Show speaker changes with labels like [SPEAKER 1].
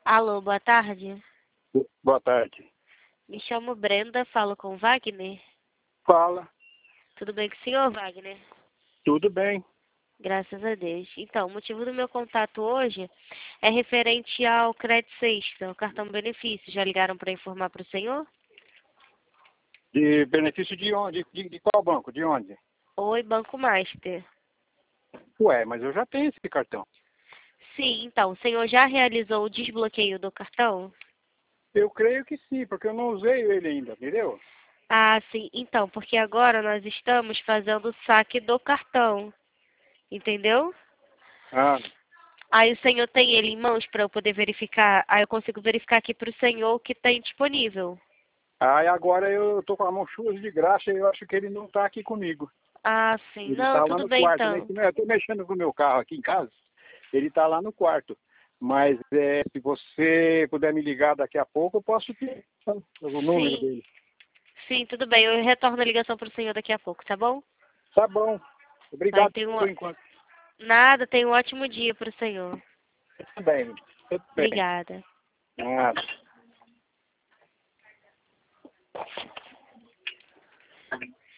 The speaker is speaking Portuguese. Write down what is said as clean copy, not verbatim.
[SPEAKER 1] Alô, boa tarde.
[SPEAKER 2] Boa tarde.
[SPEAKER 1] Me chamo Brenda, falo com Wagner.
[SPEAKER 2] Fala.
[SPEAKER 1] Tudo bem com o senhor, Wagner?
[SPEAKER 2] Tudo bem.
[SPEAKER 1] Graças a Deus. Então, o motivo do meu contato hoje é referente ao Crédito Sexta, o cartão benefício. Já ligaram para informar para o senhor?
[SPEAKER 2] De benefício de onde? De qual banco? De onde?
[SPEAKER 1] Oi, Banco Master.
[SPEAKER 2] Ué, mas eu já tenho esse cartão.
[SPEAKER 1] Sim, então, o senhor já realizou o desbloqueio do cartão?
[SPEAKER 2] Eu creio que sim, porque eu não usei ele ainda, entendeu?
[SPEAKER 1] Ah, sim. Então, porque agora nós estamos fazendo o saque do cartão, entendeu?
[SPEAKER 2] Ah,
[SPEAKER 1] Aí o senhor tem ele em mãos para eu poder verificar. Aí eu consigo verificar aqui para o senhor o que tem disponível.
[SPEAKER 2] aí agora eu tô com a mão suja de graxa e eu acho que ele não tá aqui comigo.
[SPEAKER 1] Ah, sim.
[SPEAKER 2] Ele
[SPEAKER 1] Não,
[SPEAKER 2] tá lá
[SPEAKER 1] tudo
[SPEAKER 2] no
[SPEAKER 1] bem
[SPEAKER 2] quarto, né?
[SPEAKER 1] então.
[SPEAKER 2] Eu tô mexendo com o meu carro aqui em casa. Ele tá lá no quarto. Mas se você puder me ligar daqui a pouco, eu posso ter o número
[SPEAKER 1] Sim,
[SPEAKER 2] dele.
[SPEAKER 1] sim, tudo bem. Eu retorno a ligação para o senhor daqui a pouco, tá bom?
[SPEAKER 2] Tá bom.
[SPEAKER 1] Vai
[SPEAKER 2] Obrigado
[SPEAKER 1] ter
[SPEAKER 2] por enquanto.
[SPEAKER 1] Nada, tenha um ótimo dia para o senhor.
[SPEAKER 2] Tudo bem. Tudo bem.
[SPEAKER 1] Obrigada.
[SPEAKER 2] Ah.